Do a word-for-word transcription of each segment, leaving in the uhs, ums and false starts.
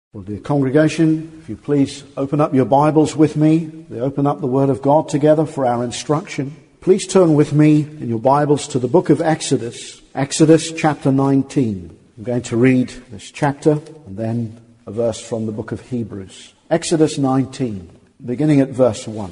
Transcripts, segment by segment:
Well, dear congregation, if you please open up your Bibles with me. They open up the Word of God together for our instruction. Please turn with me in your Bibles to the book of Exodus, Exodus chapter nineteen. I'm going to read this chapter and then a verse from the book of Hebrews. Exodus nineteen, beginning at verse one.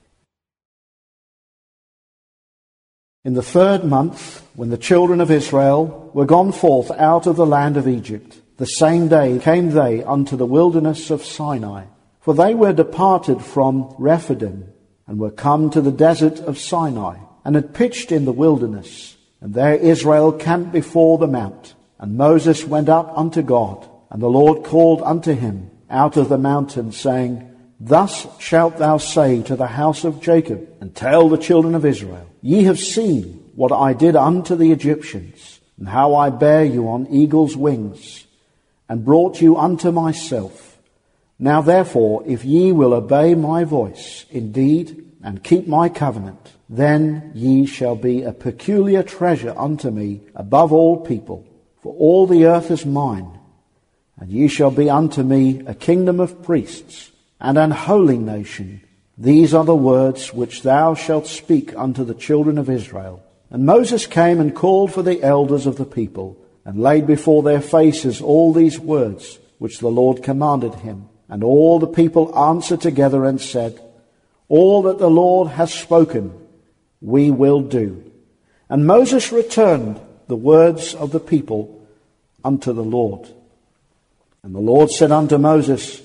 In the third month, when the children of Israel were gone forth out of the land of Egypt, the same day came they unto the wilderness of Sinai. For they were departed from Rephidim, and were come to the desert of Sinai, and had pitched in the wilderness. And there Israel camped before the mount. And Moses went up unto God, and the Lord called unto him out of the mountain, saying, Thus shalt thou say to the house of Jacob, and tell the children of Israel, Ye have seen what I did unto the Egyptians, and how I bare you on eagle's wings, and brought you unto myself. Now therefore, if ye will obey my voice indeed, and keep my covenant, then ye shall be a peculiar treasure unto me above all people. For all the earth is mine, and ye shall be unto me a kingdom of priests, and an holy nation. These are the words which thou shalt speak unto the children of Israel. And Moses came and called for the elders of the people, and laid before their faces all these words which the Lord commanded him. And all the people answered together and said, All that the Lord has spoken, we will do. And Moses returned the words of the people unto the Lord. And the Lord said unto Moses,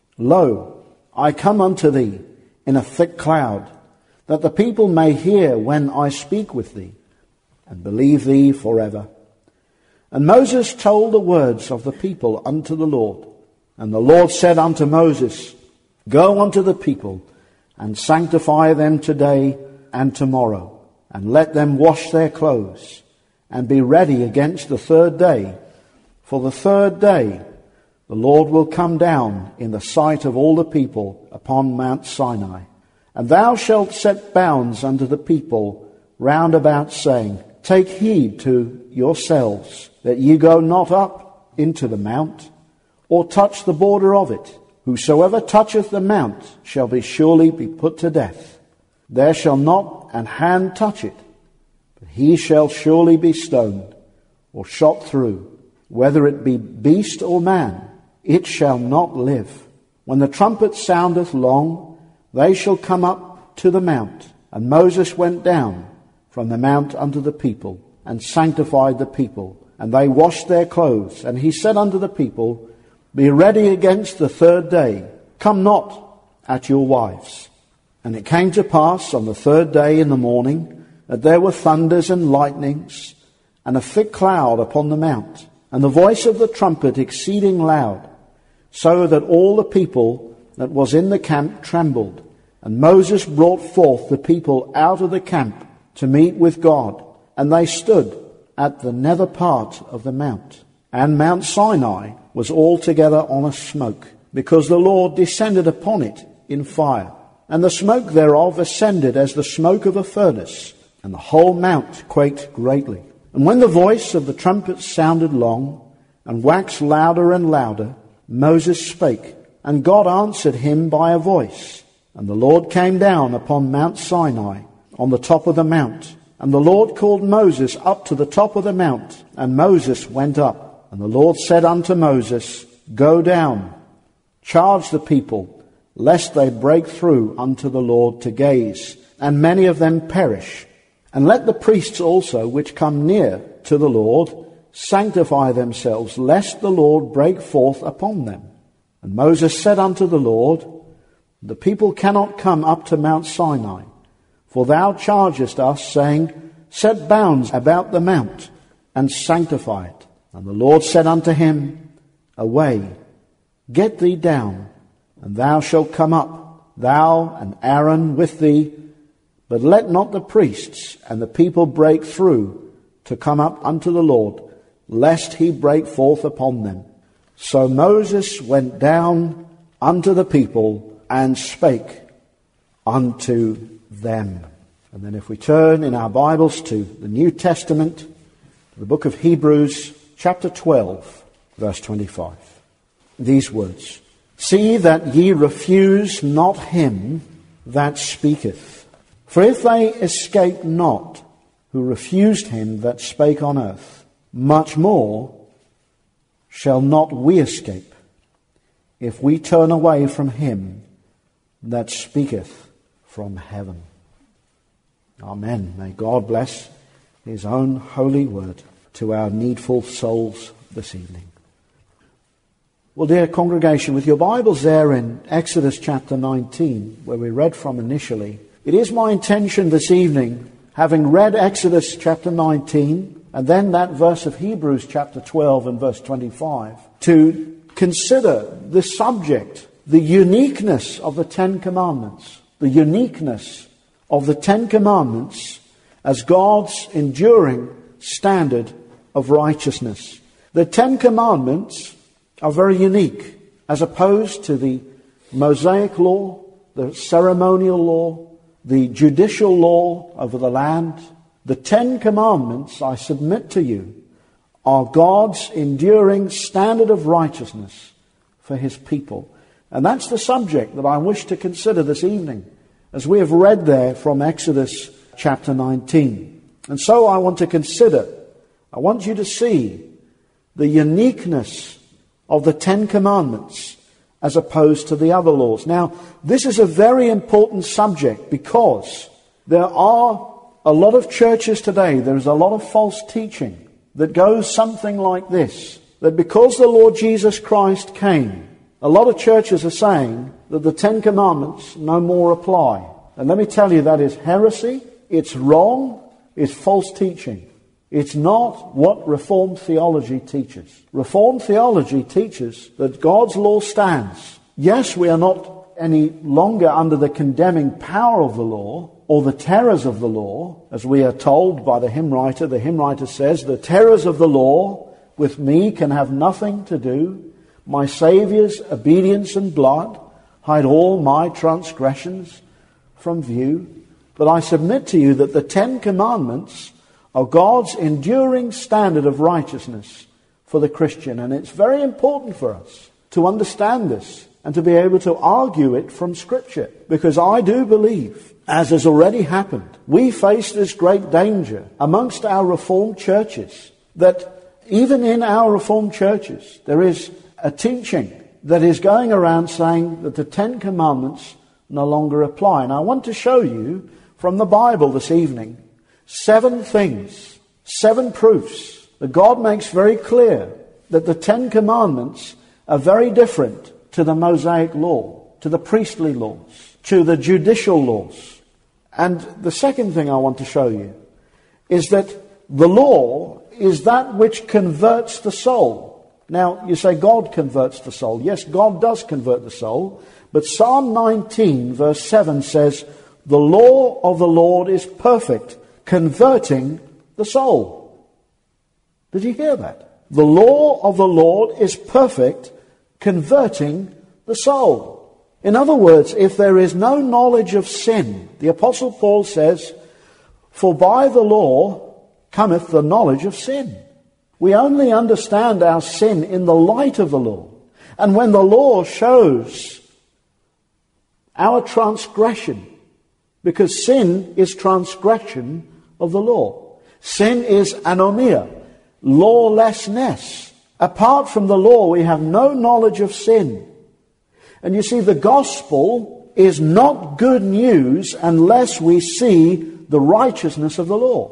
Lo, I come unto thee in a thick cloud, that the people may hear when I speak with thee, and believe thee forever. And Moses told the words of the people unto the Lord. And the Lord said unto Moses, Go unto the people, and sanctify them today and tomorrow, and let them wash their clothes, and be ready against the third day. For the third day the Lord will come down in the sight of all the people upon Mount Sinai. And thou shalt set bounds unto the people round about, saying, Take heed to yourselves, that ye go not up into the mount, or touch the border of it. Whosoever toucheth the mount shall be surely be put to death. There shall not an hand touch it, but he shall surely be stoned, or shot through. Whether it be beast or man, it shall not live. When the trumpet soundeth long, they shall come up to the mount. And Moses went down from the mount unto the people, and sanctified the people. And they washed their clothes. And he said unto the people, Be ready against the third day. Come not at your wives. And it came to pass on the third day in the morning, that there were thunders and lightnings, and a thick cloud upon the mount, and the voice of the trumpet exceeding loud, so that all the people that was in the camp trembled. And Moses brought forth the people out of the camp to meet with God. And they stood at the nether part of the mount. And Mount Sinai was altogether on a smoke, because the Lord descended upon it in fire. And the smoke thereof ascended as the smoke of a furnace, and the whole mount quaked greatly. And when the voice of the trumpet sounded long, and waxed louder and louder, Moses spake, and God answered him by a voice. And the Lord came down upon Mount Sinai, on the top of the mount. And the Lord called Moses up to the top of the mount, and Moses went up. And the Lord said unto Moses, Go down, charge the people, lest they break through unto the Lord to gaze, and many of them perish. And let the priests also which come near to the Lord sanctify themselves, lest the Lord break forth upon them. And Moses said unto the Lord, The people cannot come up to Mount Sinai, for thou chargest us, saying, Set bounds about the mount, and sanctify it. And the Lord said unto him, Away, get thee down, and thou shalt come up, thou and Aaron with thee, but let not the priests and the people break through to come up unto the Lord, lest he break forth upon them. So Moses went down unto the people, and spake unto them. And then if we turn in our Bibles to the New Testament, to the book of Hebrews, chapter twelve, verse twenty-five. these words, "See that ye refuse not him that speaketh. For if they escape not, who refused him that spake on earth, much more shall not we escape, if we turn away from him that speaketh from heaven." Amen. May God bless his own holy word to our needful souls this evening. Well, dear congregation, with your Bibles there in Exodus chapter nineteen, where we read from initially, it is my intention this evening, having read Exodus chapter nineteen, and then that verse of Hebrews chapter twelve and verse twenty-five, to consider the subject, the uniqueness of the Ten Commandments, the uniqueness of the Ten Commandments as God's enduring standard of righteousness. The Ten Commandments are very unique as opposed to the Mosaic law, the ceremonial law, the judicial law over the land. The Ten Commandments, I submit to you, are God's enduring standard of righteousness for his people. And that's the subject that I wish to consider this evening, as we have read there from Exodus chapter nineteen. And so I want to consider, I want you to see the uniqueness of the Ten Commandments as opposed to the other laws. Now, this is a very important subject because there are a lot of churches today, there is a lot of false teaching that goes something like this, that because the Lord Jesus Christ came, a lot of churches are saying that the Ten Commandments no more apply. And let me tell you, that is heresy, it's wrong, it's false teaching. It's not what Reformed theology teaches. Reformed theology teaches that God's law stands. Yes, we are not any longer under the condemning power of the law or the terrors of the law, as we are told by the hymn writer. The hymn writer says, "The terrors of the law with me can have nothing to do. My Saviour's obedience and blood hide all my transgressions from view." But I submit to you that the Ten Commandments are God's enduring standard of righteousness for the Christian. And it's very important for us to understand this and to be able to argue it from Scripture. Because I do believe, as has already happened, we face this great danger amongst our Reformed churches, that even in our Reformed churches there is a teaching that is going around saying that the Ten Commandments no longer apply. And I want to show you from the Bible this evening seven things, seven proofs that God makes very clear that the Ten Commandments are very different to the Mosaic law, to the priestly laws, to the judicial laws. And the second thing I want to show you is that the law is that which converts the soul. Now, you say God converts the soul. Yes, God does convert the soul. But Psalm nineteen verse seven says, "The law of the Lord is perfect, converting the soul." Did you hear that? The law of the Lord is perfect, converting the soul. In other words, if there is no knowledge of sin, the Apostle Paul says, "For by the law cometh the knowledge of sin." We only understand our sin in the light of the law. And when the law shows our transgression, because sin is transgression of the law. Sin is anomia, lawlessness. Apart from the law, we have no knowledge of sin. And you see, the gospel is not good news unless we see the righteousness of the law.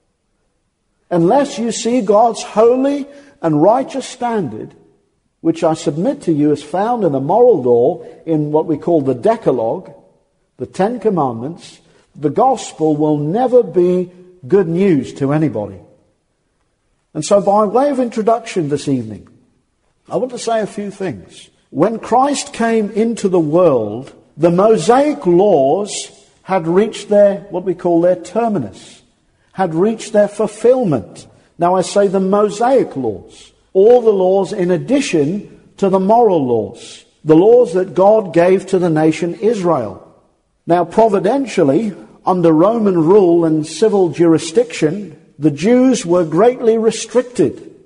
Unless you see God's holy and righteous standard, which I submit to you is found in the moral law, in what we call the Decalogue, the Ten Commandments, the gospel will never be good news to anybody. And so by way of introduction this evening, I want to say a few things. When Christ came into the world, the Mosaic laws had reached their, what we call their terminus, had reached their fulfillment. Now I say the Mosaic laws, all the laws in addition to the moral laws, the laws that God gave to the nation Israel. Now providentially, under Roman rule and civil jurisdiction, the Jews were greatly restricted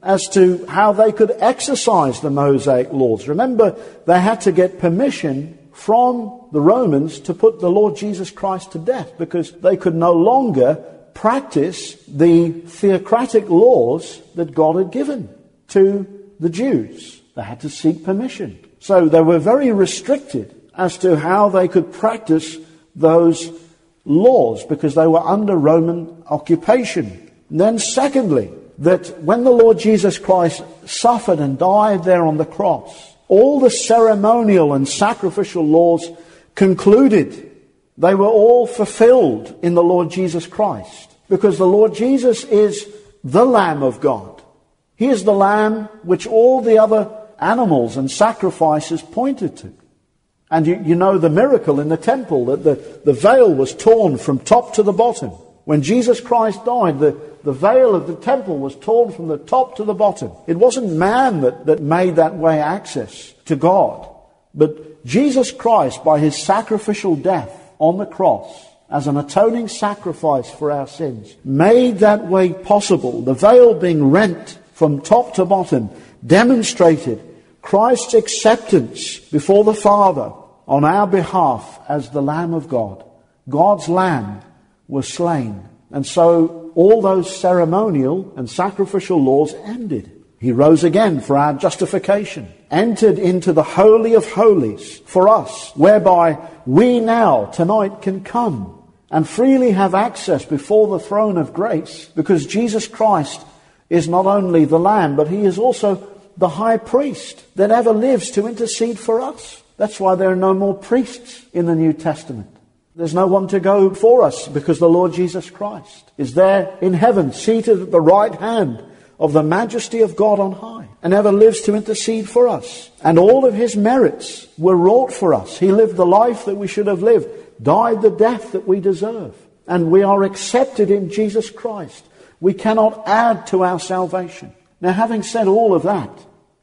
as to how they could exercise the Mosaic laws. Remember, they had to get permission from the Romans to put the Lord Jesus Christ to death, because they could no longer practice the theocratic laws that God had given to the Jews. They had to seek permission. So they were very restricted as to how they could practice those laws, because they were under Roman occupation. And then secondly, that when the Lord Jesus Christ suffered and died there on the cross, all the ceremonial and sacrificial laws concluded. They were all fulfilled in the Lord Jesus Christ, because the Lord Jesus is the Lamb of God. He is the Lamb which all the other animals and sacrifices pointed to. And you, you know the miracle in the temple, that the, the veil was torn from top to the bottom. When Jesus Christ died, the, the veil of the temple was torn from the top to the bottom. It wasn't man that, that made that way access to God, but Jesus Christ, by his sacrificial death on the cross, as an atoning sacrifice for our sins, made that way possible. The veil being rent from top to bottom demonstrated Christ's acceptance before the Father on our behalf as the Lamb of God. God's Lamb was slain. And so all those ceremonial and sacrificial laws ended. He rose again for our justification, entered into the Holy of Holies for us, whereby we now tonight can come and freely have access before the throne of grace, because Jesus Christ is not only the Lamb, but he is also the high priest that ever lives to intercede for us. That's why there are no more priests in the New Testament. There's no one to go for us, because the Lord Jesus Christ is there in heaven, seated at the right hand of the majesty of God on high, and ever lives to intercede for us. And all of his merits were wrought for us. He lived the life that we should have lived, died the death that we deserve, and we are accepted in Jesus Christ. We cannot add to our salvation. Now, having said all of that,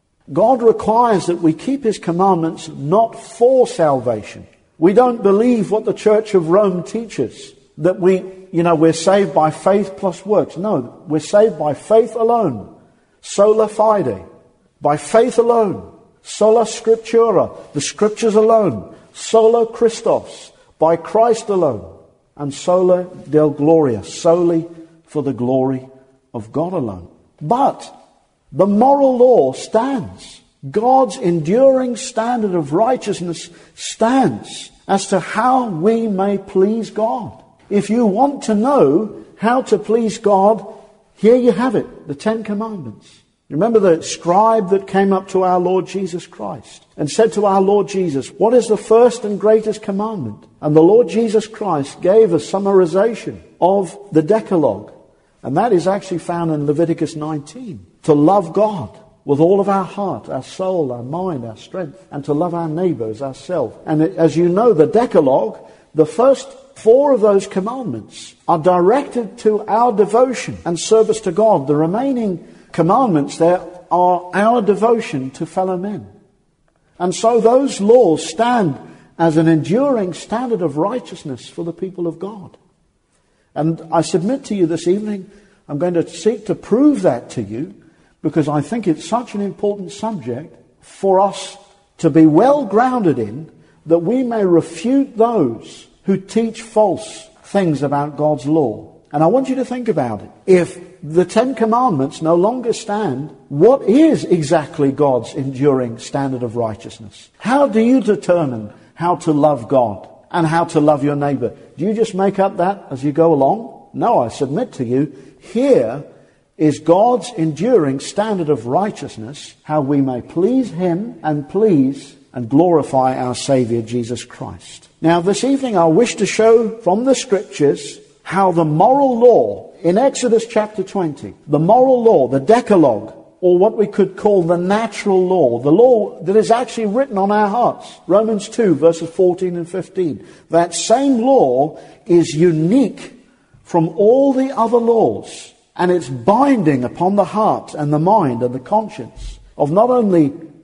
God requires that we keep his commandments not for salvation. We don't believe what the Church of Rome teaches, that we, you know, we're saved by faith plus works. No, we're saved by faith alone, sola fide, by faith alone, sola scriptura, the scriptures alone, sola Christos, by Christ alone, and sola Deo Gloria, solely for the glory of God alone. But the moral law stands. God's enduring standard of righteousness stands as to how we may please God. If you want to know how to please God, here you have it, the Ten Commandments. Remember the scribe that came up to our Lord Jesus Christ and said to our Lord Jesus, "What is the first and greatest commandment?" And the Lord Jesus Christ gave a summarization of the Decalogue. And that is actually found in Leviticus nineteen. To love God with all of our heart, our soul, our mind, our strength, and to love our neighbour as ourselves. And as you know, the Decalogue, the first four of those commandments are directed to our devotion and service to God. The remaining commandments there are our devotion to fellow men. And so those laws stand as an enduring standard of righteousness for the people of God. And I submit to you this evening, I'm going to seek to prove that to you, because I think it's such an important subject for us to be well grounded in, that we may refute those who teach false things about God's law. And I want you to think about it. If the Ten Commandments no longer stand, what is exactly God's enduring standard of righteousness? How do you determine how to love God and how to love your neighbour? Do you just make up that as you go along? No, I submit to you, here is God's enduring standard of righteousness, how we may please him and please and glorify our Saviour Jesus Christ. Now, this evening I wish to show from the Scriptures how the moral law in Exodus chapter twenty, the moral law, the Decalogue, or what we could call the natural law, the law that is actually written on our hearts, Romans two verses fourteen and fifteen. That same law is unique from all the other laws, and it's binding upon the heart and the mind and the conscience of not only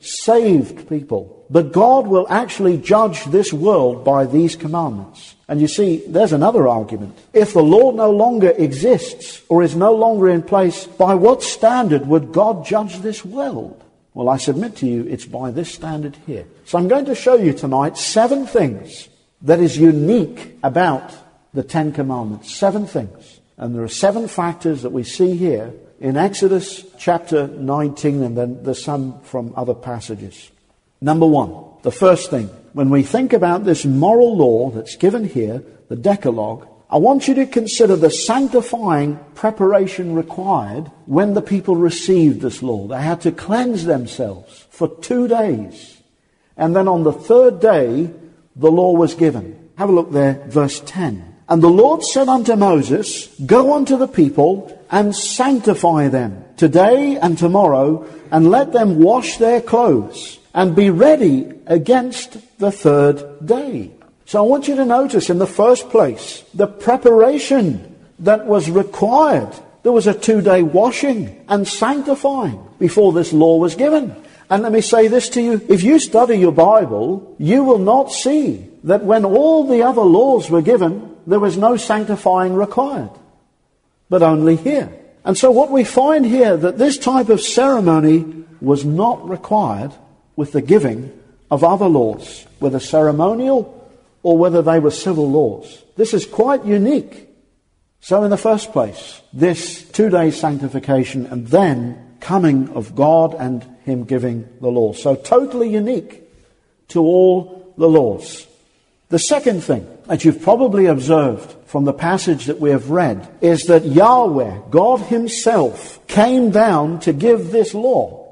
saved people. But God will actually judge this world by these commandments. And you see, there's another argument. If the law no longer exists or is no longer in place, by what standard would God judge this world? Well, I submit to you, it's by this standard here. So I'm going to show you tonight seven things that is unique about the Ten Commandments. Seven things. And there are seven factors that we see here in Exodus chapter nineteen, and then there's some from other passages. Number one, the first thing, when we think about this moral law that's given here, the Decalogue, I want you to consider the sanctifying preparation required when the people received this law. They had to cleanse themselves for two days. And then on the third day, the law was given. Have a look there, verse ten. And the Lord said unto Moses, Go unto the people and sanctify them today and tomorrow, and let them wash their clothes, and be ready against the third day. So I want you to notice in the first place, the preparation that was required. There was a two-day washing and sanctifying before this law was given. And let me say this to you, if you study your Bible, you will not see that when all the other laws were given, there was no sanctifying required, but only here. And so what we find here, that this type of ceremony was not required with the giving of other laws, whether ceremonial or whether they were civil laws. This is quite unique. So in the first place, this two-day sanctification and then coming of God and Him giving the law. So totally unique to all the laws. The second thing that you've probably observed from the passage that we have read is that Yahweh, God Himself, came down to give this law.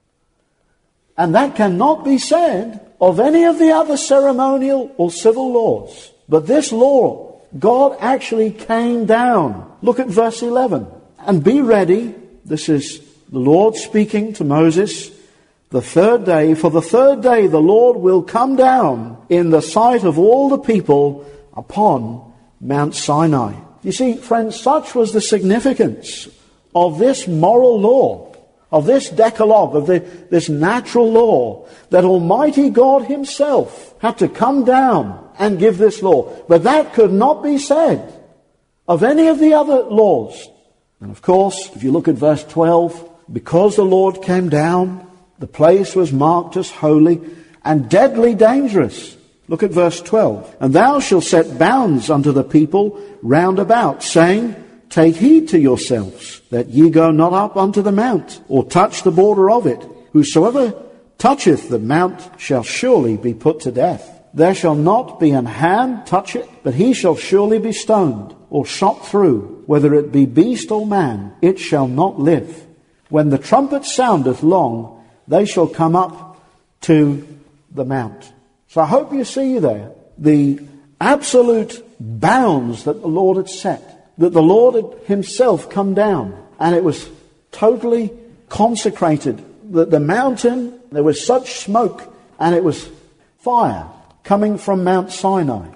And that cannot be said of any of the other ceremonial or civil laws. But this law, God actually came down. Look at verse eleven. And be ready, this is the Lord speaking to Moses, the third day, for the third day the Lord will come down in the sight of all the people upon Mount Sinai. You see, friends, such was the significance of this moral law, of this Decalogue, of the, this natural law, that Almighty God Himself had to come down and give this law. But that could not be said of any of the other laws. And of course, if you look at verse twelve, because the Lord came down, the place was marked as holy and deadly dangerous. Look at verse twelve. And thou shalt set bounds unto the people round about, saying, Take heed to yourselves, that ye go not up unto the mount, or touch the border of it. Whosoever toucheth the mount shall surely be put to death. There shall not be an hand touch it, but he shall surely be stoned, or shot through, whether it be beast or man, it shall not live. When the trumpet soundeth long, they shall come up to the mount. So I hope you see there the absolute bounds that the Lord had set, that the Lord had Himself come down, and it was totally consecrated. That the mountain, there was such smoke, and it was fire coming from Mount Sinai.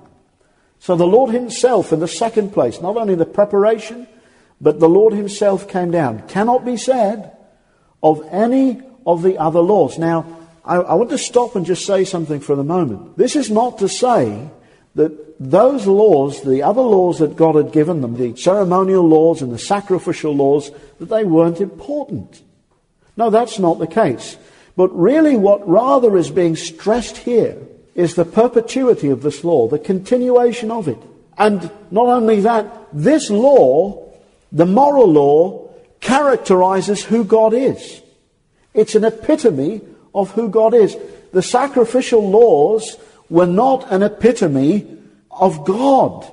So the Lord Himself, in the second place, not only the preparation, but the Lord Himself came down. Cannot be said of any of the other laws. Now, I, I want to stop and just say something for the moment. This is not to say that those laws, the other laws that God had given them, the ceremonial laws and the sacrificial laws, that they weren't important. No, that's not the case. But really what rather is being stressed here is the perpetuity of this law, the continuation of it. And not only that, this law, the moral law, characterizes who God is. It's an epitome of who God is. The sacrificial laws were not an epitome of God.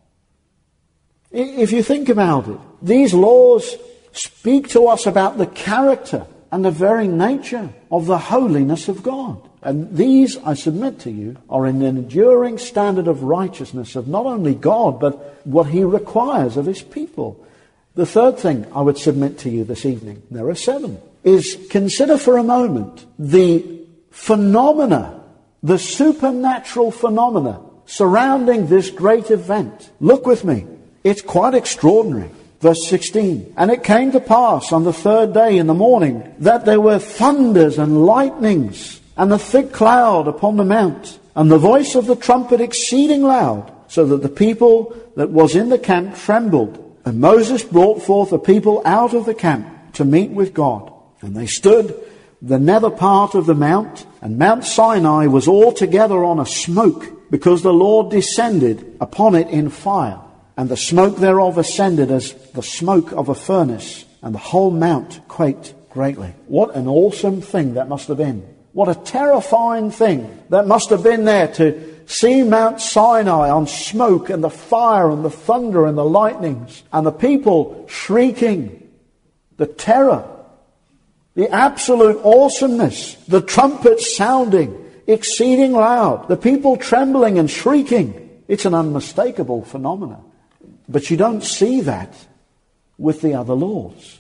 If you think about it, these laws speak to us about the character and the very nature of the holiness of God. And these, I submit to you, are an enduring standard of righteousness of not only God, but what He requires of His people. The third thing I would submit to you this evening, there are seven, is consider for a moment the phenomena, the supernatural phenomena surrounding this great event. Look with me. It's quite extraordinary. Verse sixteen, and it came to pass on the third day in the morning that there were thunders and lightnings and a thick cloud upon the mount, and the voice of the trumpet exceeding loud, so that the people that was in the camp trembled. And Moses brought forth the people out of the camp to meet with God. And they stood the nether part of the mount, and Mount Sinai was altogether on a smoke, because the Lord descended upon it in fire. And the smoke thereof ascended as the smoke of a furnace, and the whole mount quaked greatly. What an awesome thing that must have been. What a terrifying thing that must have been there to see Mount Sinai on smoke, and the fire and the thunder and the lightnings, and the people shrieking, the terror, the absolute awesomeness, the trumpets sounding exceeding loud, the people trembling and shrieking. It's an unmistakable phenomenon. But you don't see that with the other laws.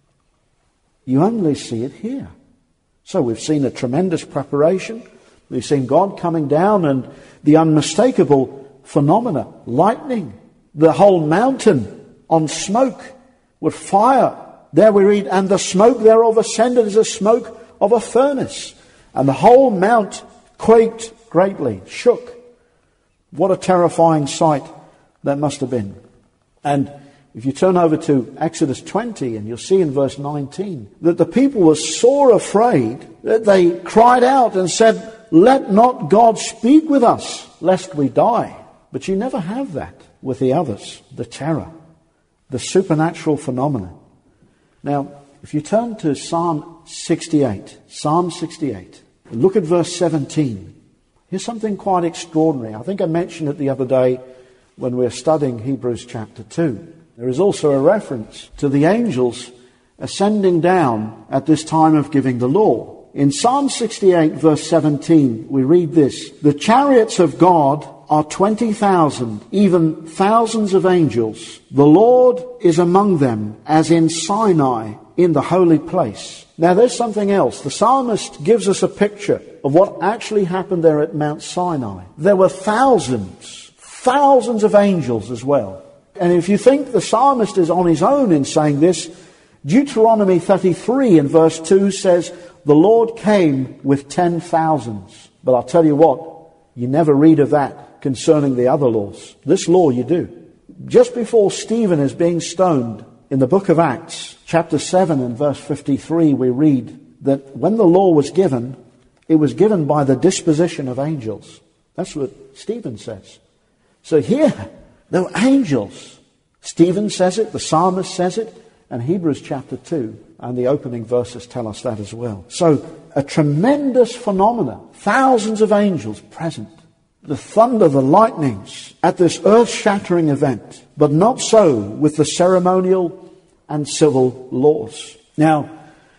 You only see it here. So we've seen a tremendous preparation. We've seen God coming down, and the unmistakable phenomena, lightning, the whole mountain on smoke with fire. There we read, and the smoke thereof ascended as the smoke of a furnace, and the whole mount quaked greatly, shook. What a terrifying sight that must have been. And if you turn over to Exodus twenty, and you'll see in verse nineteen that the people were sore afraid, that they cried out and said, let not God speak with us, lest we die. But you never have that with the others, the terror, the supernatural phenomena. Now, if you turn to Psalm sixty-eight, Psalm sixty-eight, look at verse seventeen. Here's something quite extraordinary. I think I mentioned it the other day when we were studying Hebrews chapter two. There is also a reference to the angels ascending down at this time of giving the law. In Psalm sixty-eight, verse seventeen, we read this, the chariots of God are twenty thousand, even thousands of angels. The Lord is among them, as in Sinai, in the holy place. Now there's something else. The psalmist gives us a picture of what actually happened there at Mount Sinai. There were thousands, thousands of angels as well. And if you think the psalmist is on his own in saying this, Deuteronomy thirty-three in verse two says, the Lord came with ten thousands. But I'll tell you what, you never read of that concerning the other laws. This law you do. Just before Stephen is being stoned, in the book of Acts, chapter seven and verse fifty-three, we read that when the law was given, it was given by the disposition of angels. That's what Stephen says. So here, there were angels. Stephen says it, the psalmist says it, and Hebrews chapter two and the opening verses tell us that as well. So, a tremendous phenomena. Thousands of angels present. The thunder, the lightnings at this earth-shattering event. But not so with the ceremonial and civil laws. Now,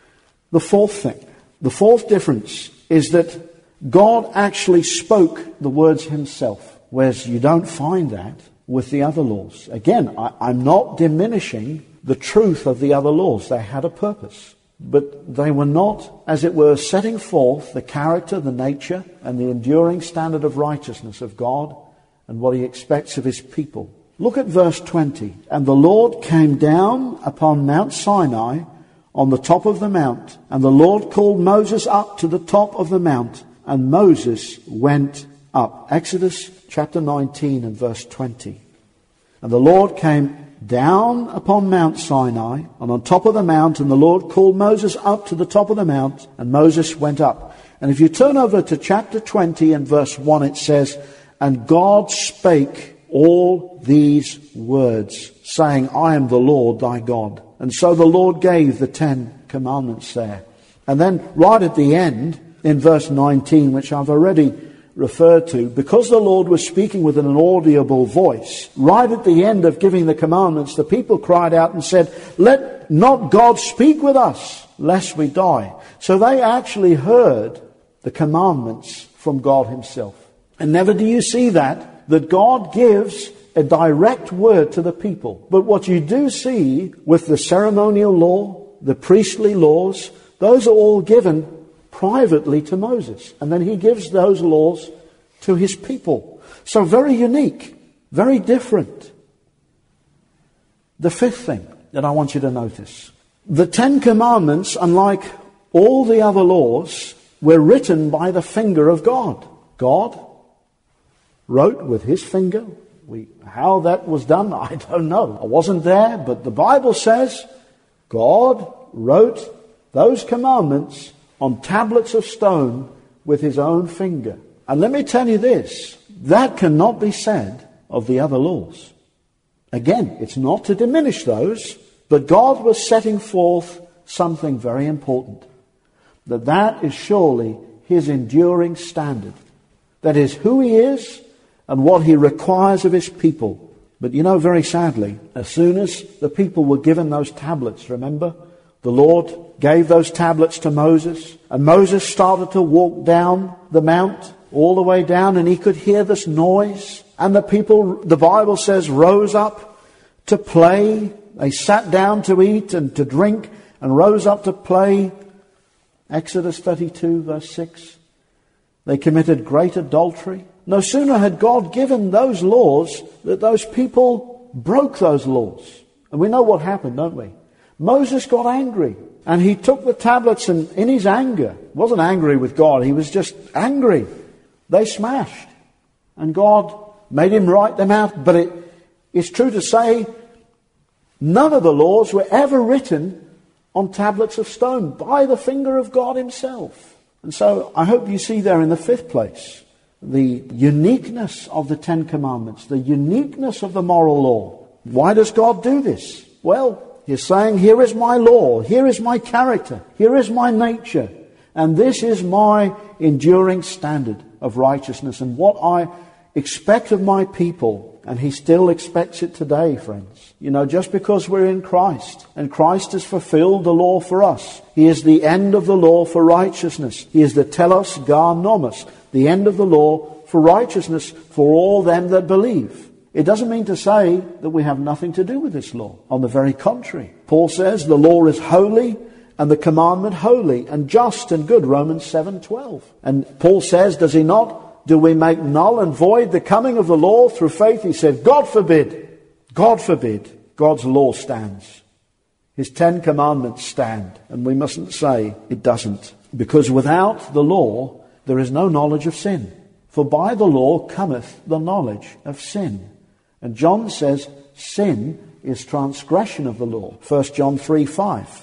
the fourth thing, the fourth difference is that God actually spoke the words himself, whereas you don't find that with the other laws. Again, I, I'm not diminishing the truth of the other laws. They had a purpose. But they were not, as it were, setting forth the character, the nature, and the enduring standard of righteousness of God and what he expects of his people. Look at verse twenty. And the Lord came down upon Mount Sinai on the top of the mount, and the Lord called Moses up to the top of the mount, and Moses went up. Exodus chapter nineteen and verse twenty. And the Lord came down upon Mount Sinai, and on top of the mount, and the Lord called Moses up to the top of the mount, and Moses went up. And if you turn over to chapter twenty and verse one, it says, and God spake all these words, saying, I am the Lord thy God. And so the Lord gave the Ten Commandments there. And then right at the end, in verse nineteen, which I've already referred to, because the Lord was speaking with an audible voice, right at the end of giving the commandments, the people cried out and said, let not God speak with us, lest we die. So they actually heard the commandments from God himself. And never do you see that, that God gives a direct word to the people. But what you do see with the ceremonial law, the priestly laws, those are all given privately to Moses. And then he gives those laws to his people. So very unique, very different. The fifth thing that I want you to notice. The Ten Commandments, unlike all the other laws, were written by the finger of God. God wrote with his finger. We, how that was done, I don't know. I wasn't there, but the Bible says God wrote those commandments on tablets of stone with his own finger. And let me tell you this, that cannot be said of the other laws. Again, it's not to diminish those, but God was setting forth something very important. That that is surely his enduring standard. That is who he is and what he requires of his people. But you know, very sadly, as soon as the people were given those tablets, remember, the Lord gave those tablets to Moses, and Moses started to walk down the mount, all the way down, and he could hear this noise. And the people, the Bible says, rose up to play. They sat down to eat and to drink and rose up to play. Exodus thirty-two, verse six. They committed great adultery. No sooner had God given those laws that those people broke those laws. And we know what happened, don't we? Moses got angry. And he took the tablets and in his anger, wasn't angry with God, he was just angry. They smashed. And God made him write them out. But it, it's true to say, none of the laws were ever written on tablets of stone by the finger of God himself. And so I hope you see there in the fifth place the uniqueness of the Ten Commandments, the uniqueness of the moral law. Why does God do this? Well, he's saying, here is my law, here is my character, here is my nature, and this is my enduring standard of righteousness and what I expect of my people. And he still expects it today, friends. You know, just because we're in Christ and Christ has fulfilled the law for us, he is the end of the law for righteousness. He is the telos gar nomos, the end of the law for righteousness for all them that believe. It doesn't mean to say that we have nothing to do with this law. On the very contrary. Paul says the law is holy and the commandment holy and just and good. Romans seven twelve. And Paul says, does he not? Do we make null and void the coming of the law through faith? He said, God forbid. God forbid. God's law stands. His Ten Commandments stand. And we mustn't say it doesn't. Because without the law, there is no knowledge of sin. For by the law cometh the knowledge of sin. And John says, sin is transgression of the law. First John three five.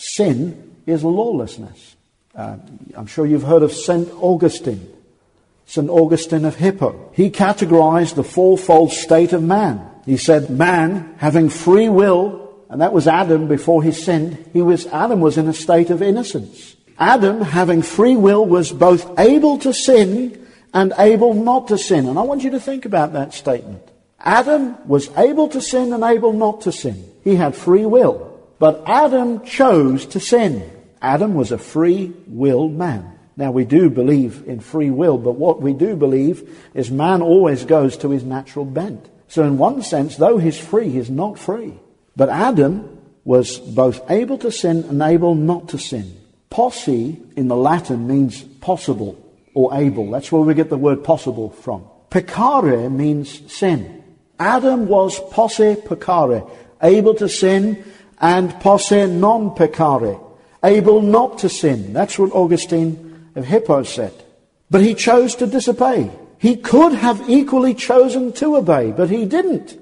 Sin is lawlessness. Uh, I'm sure you've heard of Saint Augustine. Saint Augustine of Hippo. He categorized the fourfold state of man. He said, man having free will, and that was Adam before he sinned, he was, Adam was in a state of innocence. Adam having free will was both able to sin and able not to sin. And I want you to think about that statement. Adam was able to sin and able not to sin. He had free will. But Adam chose to sin. Adam was a free will man. Now we do believe in free will, but what we do believe is man always goes to his natural bent. So in one sense, though he's free, he's not free. But Adam was both able to sin and able not to sin. Posse in the Latin means possible or able. That's where we get the word possible from. Peccare means sin. Adam was posse peccare, able to sin, and posse non peccare, able not to sin. That's what Augustine of Hippo said. But he chose to disobey. He could have equally chosen to obey, but he didn't.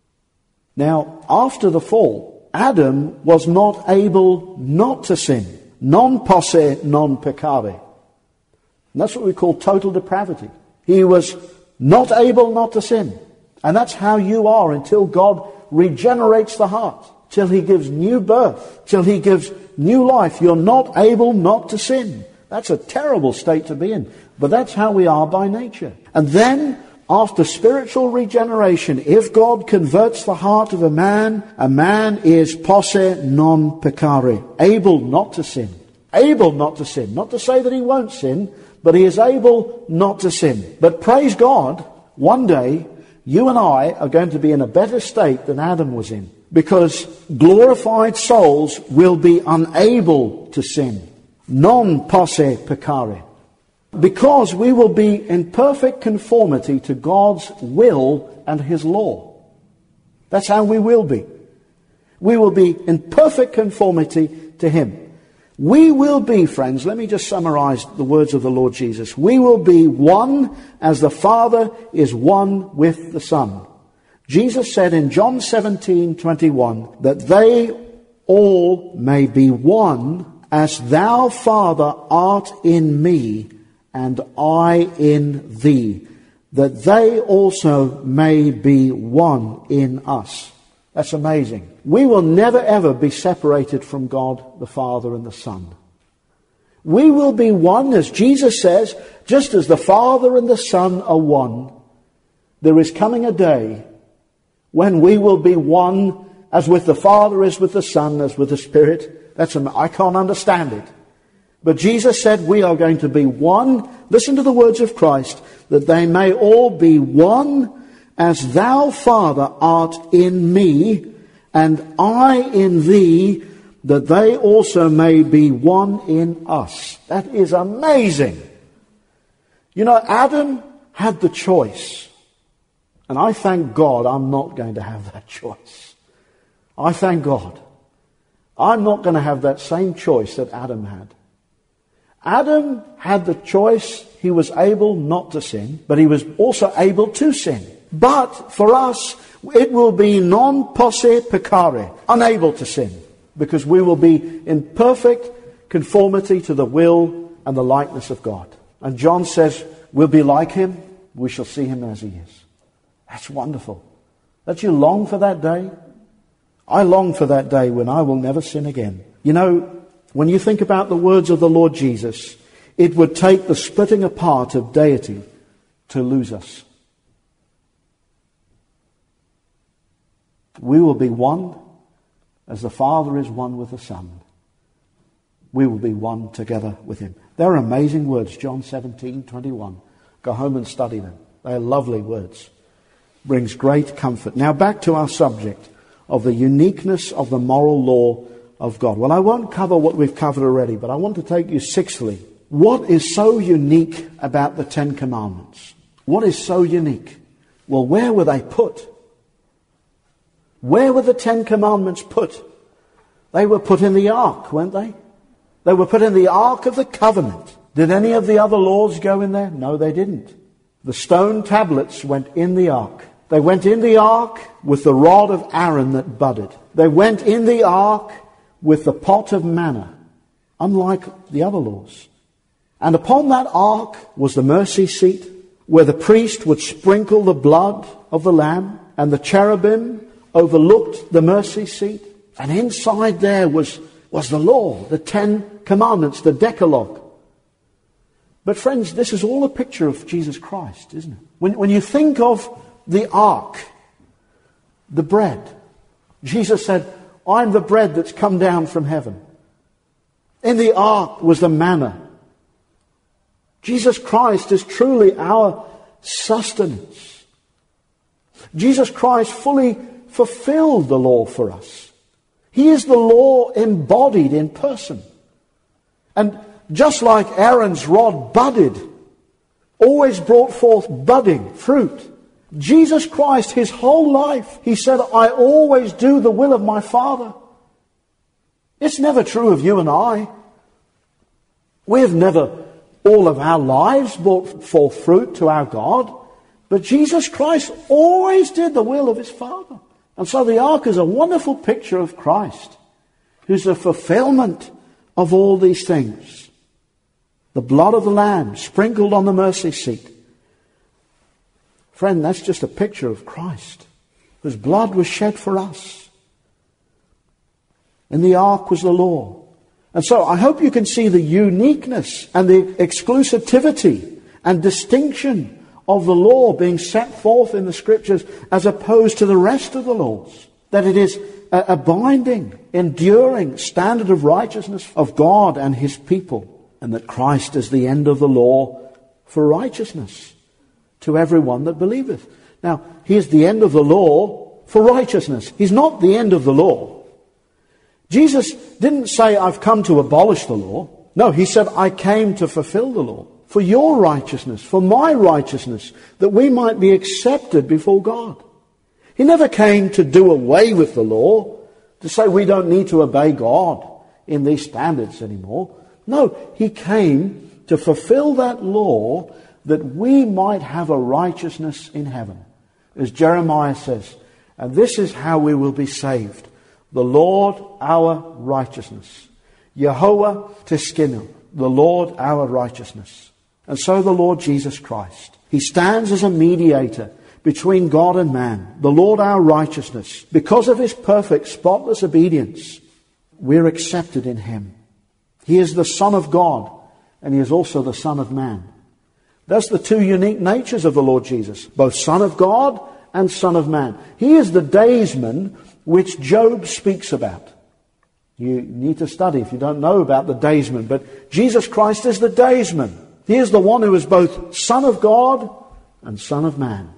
Now, after the fall, Adam was not able not to sin. Non posse non peccare. And that's what we call total depravity. He was not able not to sin. And that's how you are until God regenerates the heart. Till he gives new birth. Till he gives new life. You're not able not to sin. That's a terrible state to be in. But that's how we are by nature. And then, after spiritual regeneration, if God converts the heart of a man, a man is posse non peccare. Able not to sin. Able not to sin. Not to say that he won't sin, but he is able not to sin. But praise God, one day, you and I are going to be in a better state than Adam was in. Because glorified souls will be unable to sin. Non posse peccare. Because we will be in perfect conformity to God's will and his law. That's how we will be. We will be in perfect conformity to him. We will be, friends, let me just summarize the words of the Lord Jesus. We will be one as the Father is one with the Son. Jesus said in John seventeen twenty-one that they all may be one as thou, Father, art in me and I in thee, that they also may be one in us. That's amazing. We will never ever be separated from God the Father and the Son. We will be one, as Jesus says, just as the Father and the Son are one. There is coming a day when we will be one, as with the Father, as with the Son, as with the Spirit. That's am- I can't understand it. But Jesus said we are going to be one. Listen to the words of Christ, that they may all be one, as thou, Father, art in me, and I in thee, that they also may be one in us. That is amazing. You know, Adam had the choice. And I thank God I'm not going to have that choice. I thank God. I'm not going to have that same choice that Adam had. Adam had the choice. He was able not to sin, but he was also able to sin. But for us, it will be non posse peccare, unable to sin, because we will be in perfect conformity to the will and the likeness of God. And John says, we'll be like him, we shall see him as he is. That's wonderful. Don't you long for that day? I long for that day when I will never sin again. You know, when you think about the words of the Lord Jesus, it would take the splitting apart of deity to lose us. We will be one as the Father is one with the Son. We will be one together with him. They're amazing words, John seventeen twenty-one. Go home and study them. They're lovely words. Brings great comfort. Now back to our subject of the uniqueness of the moral law of God. Well, I won't cover what we've covered already, but I want to take you sixthly. What is so unique about the Ten Commandments? What is so unique? Well, where were they put? Where were the Ten Commandments put? They were put in the ark, weren't they? They were put in the ark of the covenant. Did any of the other laws go in there? No, they didn't. The stone tablets went in the ark. They went in the ark with the rod of Aaron that budded. They went in the ark with the pot of manna, unlike the other laws. And upon that ark was the mercy seat, where the priest would sprinkle the blood of the lamb, and the cherubim overlooked the mercy seat. And inside there was, was the law, the Ten Commandments, the Decalogue. But friends, this is all a picture of Jesus Christ, isn't it? When, when you think of the ark, the bread, Jesus said, I'm the bread that's come down from heaven. In the ark was the manna. Jesus Christ is truly our sustenance. Jesus Christ fully fulfilled the law for us. He is the law embodied in person. And just like Aaron's rod budded, always brought forth budding fruit, Jesus Christ, his whole life, he said, I always do the will of my Father. It's never true of you and I. We've never, all of our lives, brought forth fruit to our God. But Jesus Christ always did the will of his Father. And so the ark is a wonderful picture of Christ, who's the fulfillment of all these things. The blood of the Lamb sprinkled on the mercy seat. Friend, that's just a picture of Christ, whose blood was shed for us. In the ark was the law. And so I hope you can see the uniqueness and the exclusivity and distinction of the law being set forth in the Scriptures as opposed to the rest of the laws. That it is a, a binding, enduring standard of righteousness of God and his people. And that Christ is the end of the law for righteousness to everyone that believeth. Now, he is the end of the law for righteousness. He's not the end of the law. Jesus didn't say, I've come to abolish the law. No, he said, I came to fulfill the law. For your righteousness, for my righteousness, that we might be accepted before God. He never came to do away with the law, to say we don't need to obey God in these standards anymore. No, he came to fulfill that law that we might have a righteousness in heaven. As Jeremiah says, and this is how we will be saved. The Lord our righteousness. Yehovah Tiskinu, the Lord our righteousness. And so the Lord Jesus Christ. He stands as a mediator between God and man. The Lord our righteousness. Because of his perfect, spotless obedience, we're accepted in him. He is the Son of God, and he is also the Son of man. That's the two unique natures of the Lord Jesus, both Son of God and Son of man. He is the daysman which Job speaks about. You need to study if you don't know about the daysman, but Jesus Christ is the daysman. He is the one who is both Son of God and Son of man.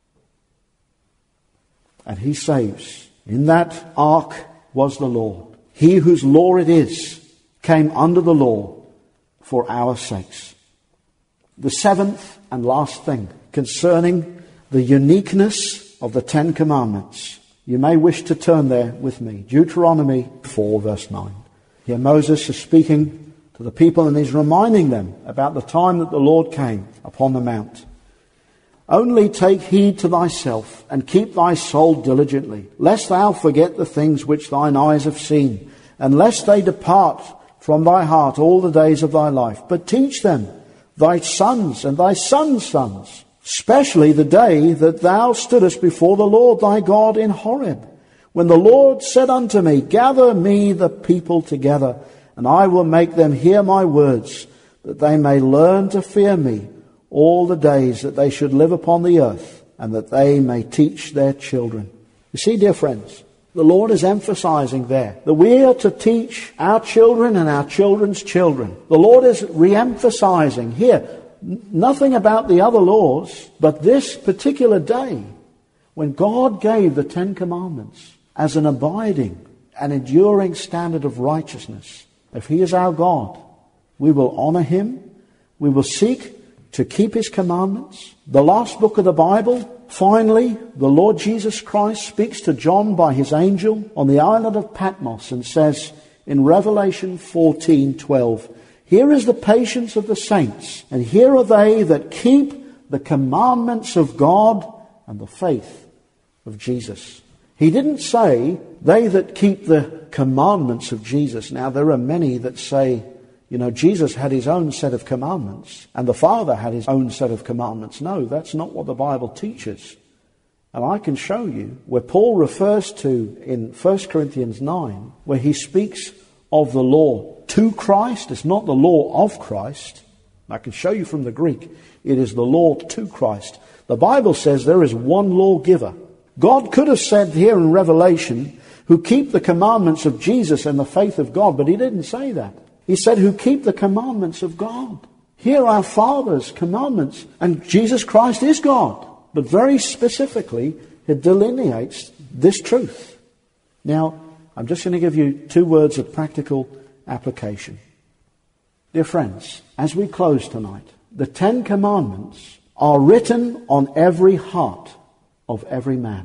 And he saves. In that ark was the law. He whose law it is came under the law for our sakes. The seventh and last thing concerning the uniqueness of the Ten Commandments. You may wish to turn there with me. Deuteronomy four verse nine. Here Moses is speaking to the people and he's reminding them about the time that the Lord came upon the mount. Only take heed to thyself and keep thy soul diligently, lest thou forget the things which thine eyes have seen, and lest they depart from thy heart all the days of thy life. But teach them, thy sons and thy sons' sons, especially the day that thou stoodest before the Lord thy God in Horeb, when the Lord said unto me, gather me the people together, and I will make them hear my words, that they may learn to fear me all the days that they should live upon the earth, and that they may teach their children. You see, dear friends, the Lord is emphasizing there that we are to teach our children and our children's children. The Lord is re-emphasizing here nothing about the other laws, but this particular day when God gave the Ten Commandments as an abiding and enduring standard of righteousness. If he is our God, we will honor him. We will seek to keep his commandments. The last book of the Bible, finally, the Lord Jesus Christ speaks to John by his angel on the island of Patmos and says in Revelation fourteen twelve, here is the patience of the saints, and here are they that keep the commandments of God and the faith of Jesus. He didn't say they that keep the commandments of Jesus. Now there are many that say, you know, Jesus had his own set of commandments and the Father had his own set of commandments. No, that's not what the Bible teaches. And I can show you where Paul refers to in First Corinthians nine, where he speaks of the law to Christ. It's not the law of Christ. I can show you from the Greek. It is the law to Christ. The Bible says there is one lawgiver. God could have said here in Revelation, who keep the commandments of Jesus and the faith of God, but he didn't say that. He said, who keep the commandments of God. Here are Father's commandments, and Jesus Christ is God. But very specifically, it delineates this truth. Now, I'm just going to give you two words of practical application. Dear friends, as we close tonight, the Ten Commandments are written on every heart of every man.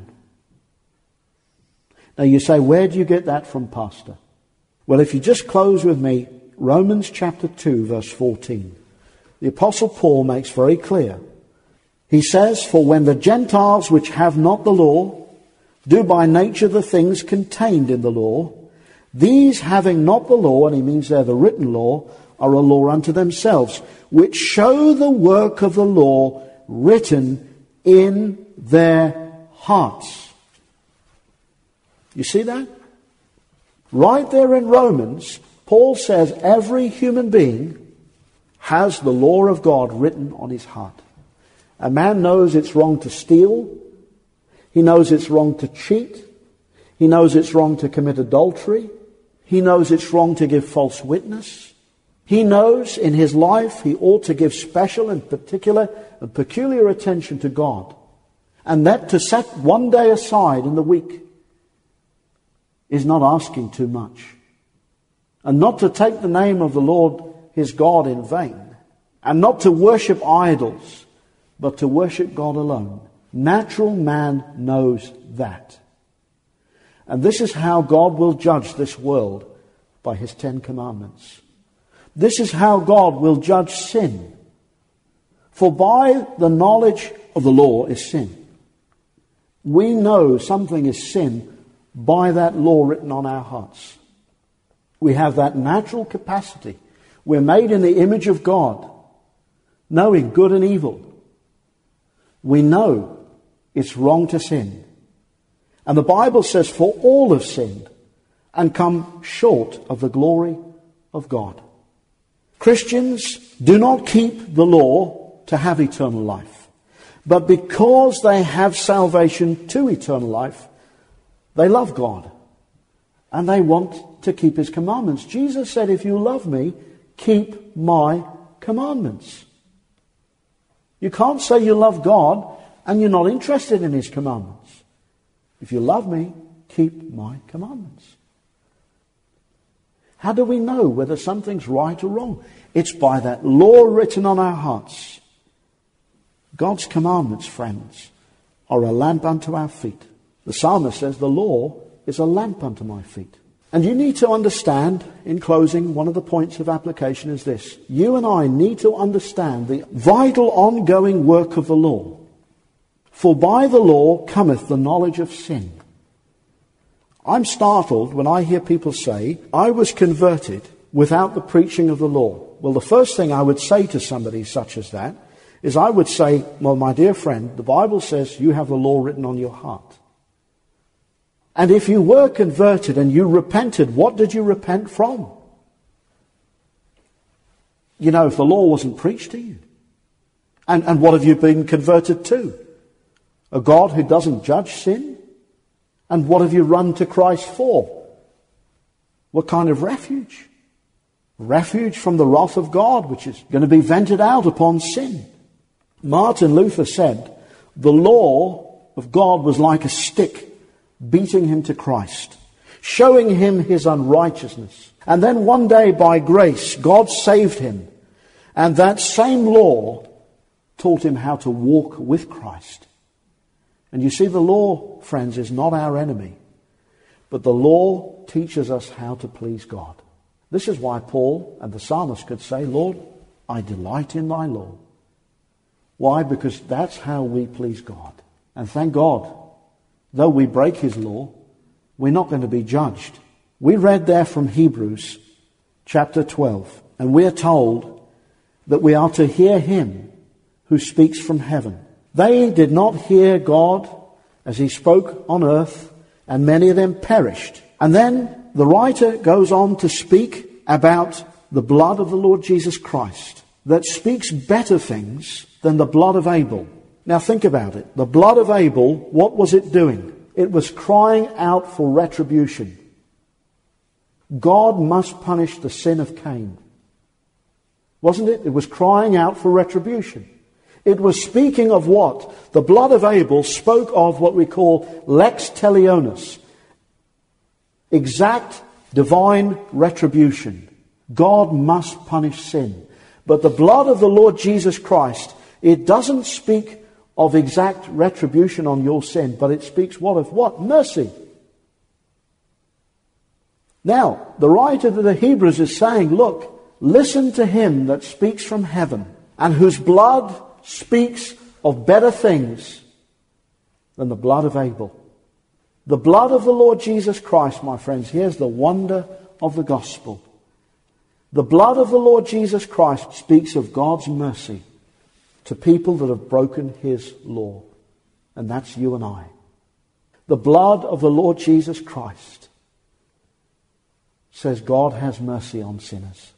Now you say, where do you get that from, Pastor? Well, if you just close with me, Romans chapter two, verse fourteen. The Apostle Paul makes very clear. He says, for when the Gentiles which have not the law do by nature the things contained in the law, these having not the law, and he means there the written law, are a law unto themselves, which show the work of the law written in their hearts. You see that? Right there in Romans, Paul says every human being has the law of God written on his heart. A man knows it's wrong to steal. He knows it's wrong to cheat. He knows it's wrong to commit adultery. He knows it's wrong to give false witness. He knows in his life he ought to give special and particular and peculiar attention to God. And that to set one day aside in the week is not asking too much. And not to take the name of the Lord his God in vain. And not to worship idols, but to worship God alone. Natural man knows that. And this is how God will judge this world, by his Ten Commandments. This is how God will judge sin. For by the knowledge of the law is sin. We know something is sin by that law written on our hearts. We have that natural capacity. We're made in the image of God, knowing good and evil. We know it's wrong to sin. And the Bible says, for all have sinned and come short of the glory of God. Christians do not keep the law to have eternal life. But because they have salvation to eternal life, they love God. And they want to keep his commandments. Jesus said, if you love me, keep my commandments. You can't say you love God and you're not interested in his commandments. If you love me, keep my commandments. How do we know whether something's right or wrong? It's by that law written on our hearts. God's commandments, friends, are a lamp unto our feet. The psalmist says, the law is a lamp unto my feet. And you need to understand, in closing, one of the points of application is this. You and I need to understand the vital ongoing work of the law. For by the law cometh the knowledge of sin. I'm startled when I hear people say, I was converted without the preaching of the law. Well, the first thing I would say to somebody such as that is I would say, well, my dear friend, the Bible says you have the law written on your heart. And if you were converted and you repented, what did you repent from? You know, if the law wasn't preached to you. And, and what have you been converted to? A God who doesn't judge sin? And what have you run to Christ for? What kind of refuge? Refuge from the wrath of God, which is going to be vented out upon sin. Martin Luther said, the law of God was like a stick beating him to Christ, showing him his unrighteousness. And then one day, by grace, God saved him. And that same law taught him how to walk with Christ. And you see, the law, friends, is not our enemy. But the law teaches us how to please God. This is why Paul and the psalmist could say, Lord, I delight in thy law. Why? Because that's how we please God. And thank God, though we break his law, we're not going to be judged. We read there from Hebrews chapter twelve, and we are told that we are to hear him who speaks from heaven. They did not hear God as he spoke on earth, and many of them perished. And then the writer goes on to speak about the blood of the Lord Jesus Christ that speaks better things than the blood of Abel. Now think about it. The blood of Abel, what was it doing? It was crying out for retribution. God must punish the sin of Cain. Wasn't it? It was crying out for retribution. It was speaking of what? The blood of Abel spoke of what we call lex talionis. Exact divine retribution. God must punish sin. But the blood of the Lord Jesus Christ, it doesn't speak of exact retribution on your sin, but it speaks what of what? Mercy. Now, the writer to the Hebrews is saying, look, listen to him that speaks from heaven, and whose blood speaks of better things than the blood of Abel. The blood of the Lord Jesus Christ, my friends, here's the wonder of the gospel. The blood of the Lord Jesus Christ speaks of God's mercy to people that have broken his law. And that's you and I. The blood of the Lord Jesus Christ says God has mercy on sinners.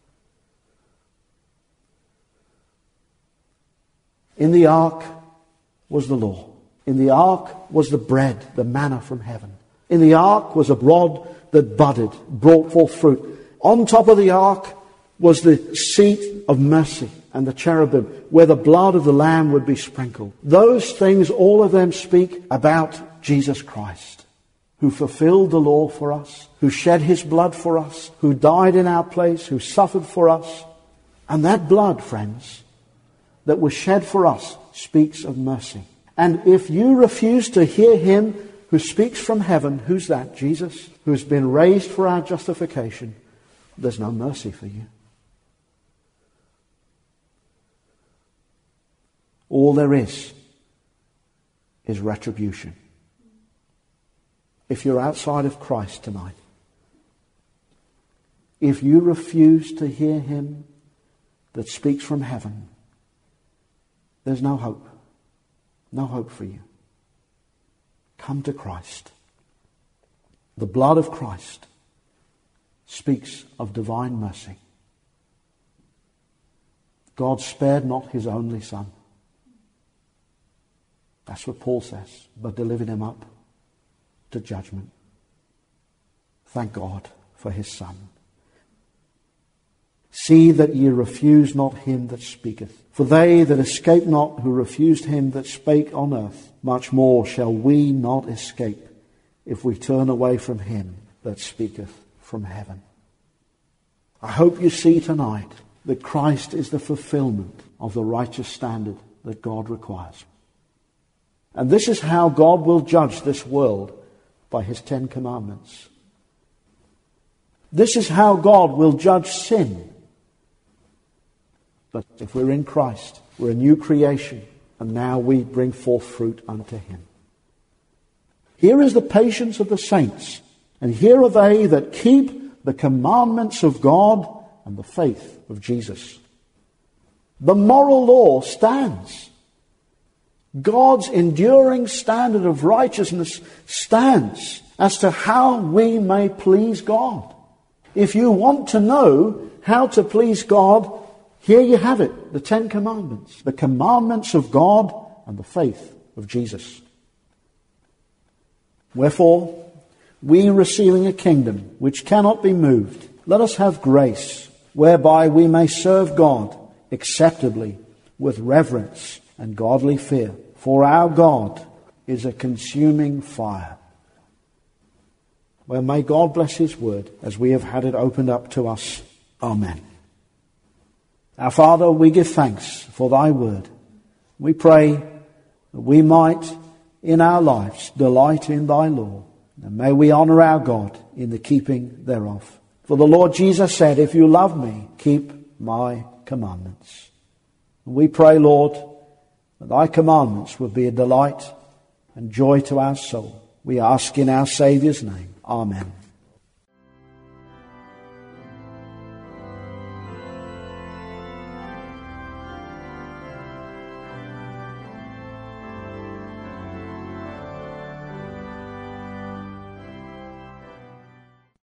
In the ark was the law. In the ark was the bread, the manna from heaven. In the ark was a rod that budded, brought forth fruit. On top of the ark was the seat of mercy and the cherubim, where the blood of the Lamb would be sprinkled. Those things, all of them speak about Jesus Christ, who fulfilled the law for us, who shed his blood for us, who died in our place, who suffered for us. And that blood, friends, that was shed for us speaks of mercy. And if you refuse to hear him who speaks from heaven, who's that? Jesus, who has been raised for our justification, there's no mercy for you. All there is is retribution. If you're outside of Christ tonight, if you refuse to hear him that speaks from heaven, there's no hope. No hope for you. Come to Christ. The blood of Christ speaks of divine mercy. God spared not his only Son. That's what Paul says, but delivered him up to judgment. Thank God for his Son. See that ye refuse not him that speaketh. For they that escape not who refused him that spake on earth, much more shall we not escape if we turn away from him that speaketh from heaven. I hope you see tonight that Christ is the fulfillment of the righteous standard that God requires. And this is how God will judge this world, by his Ten Commandments. This is how God will judge sin. But if we're in Christ, we're a new creation, and now we bring forth fruit unto him. Here is the patience of the saints, and here are they that keep the commandments of God and the faith of Jesus. The moral law stands. God's enduring standard of righteousness stands as to how we may please God. If you want to know how to please God, here you have it, the Ten Commandments, the commandments of God and the faith of Jesus. Wherefore, we receiving a kingdom which cannot be moved, let us have grace, whereby we may serve God acceptably with reverence and godly fear. For our God is a consuming fire. Well, may God bless his word as we have had it opened up to us. Amen. Our Father, we give thanks for thy word. We pray that we might in our lives delight in thy law. And may we honour our God in the keeping thereof. For the Lord Jesus said, if you love me, keep my commandments. And we pray, Lord, that thy commandments will be a delight and joy to our soul. We ask in our Saviour's name. Amen.